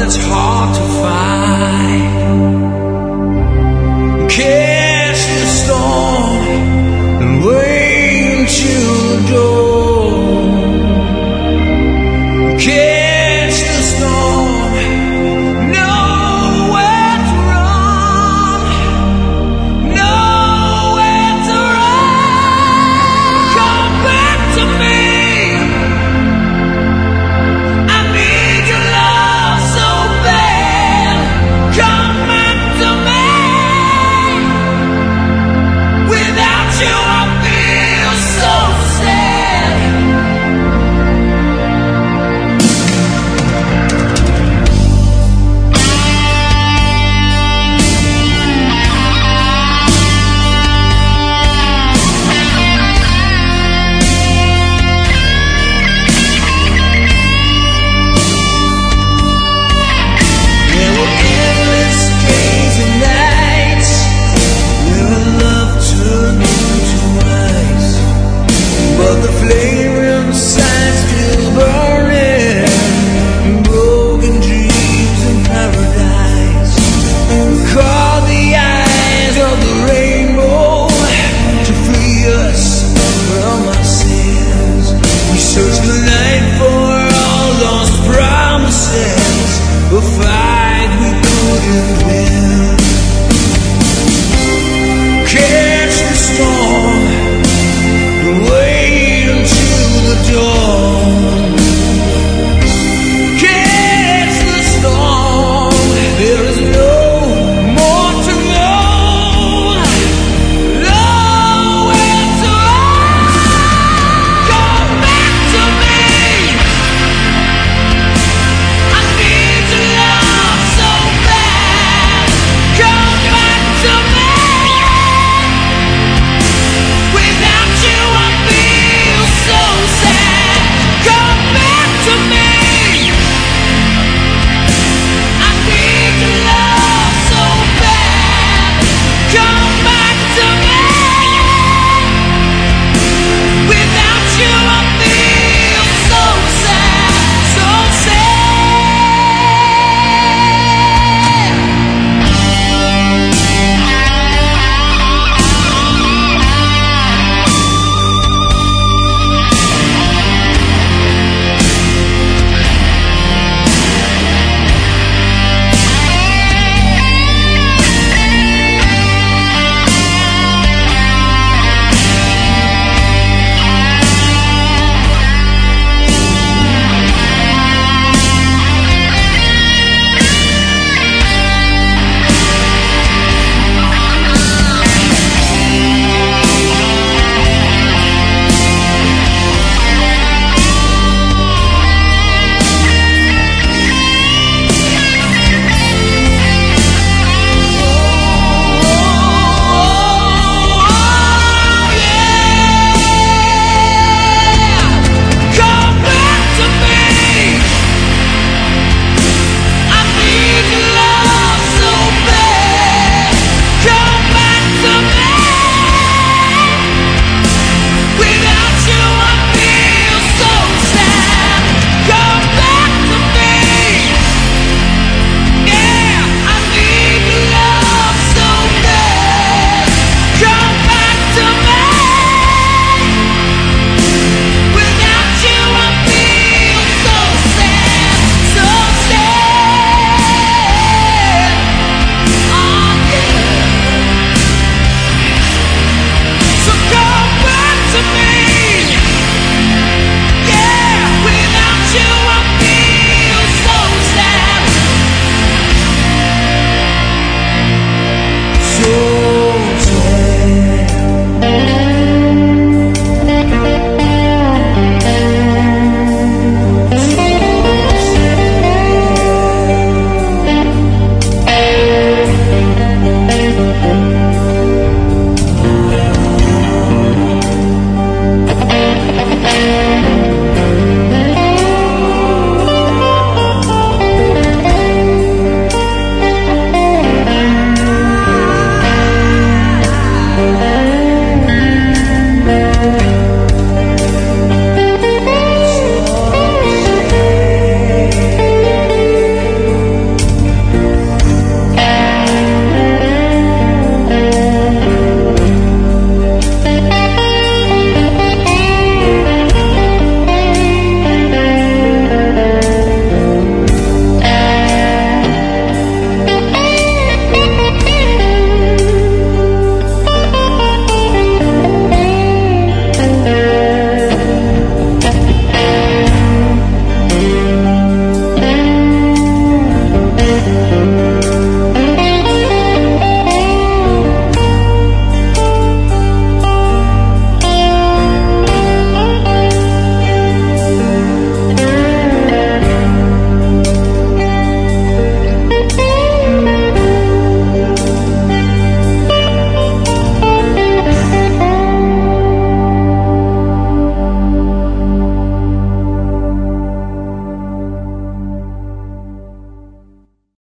that's hard to find. Catch the storm and wait till the dawn. Catch the storm, nowhere to run, nowhere to run. Come back to me. I need your love so bad. Come back to me. Without you I feel so sad. There were endless days and nights where our love turned into ice, but the flame inside still burning. Broken dreams in paradise. Call the eyes of the rainbow to free us from our sins. We searched the night for all lost promises, a fight we couldn't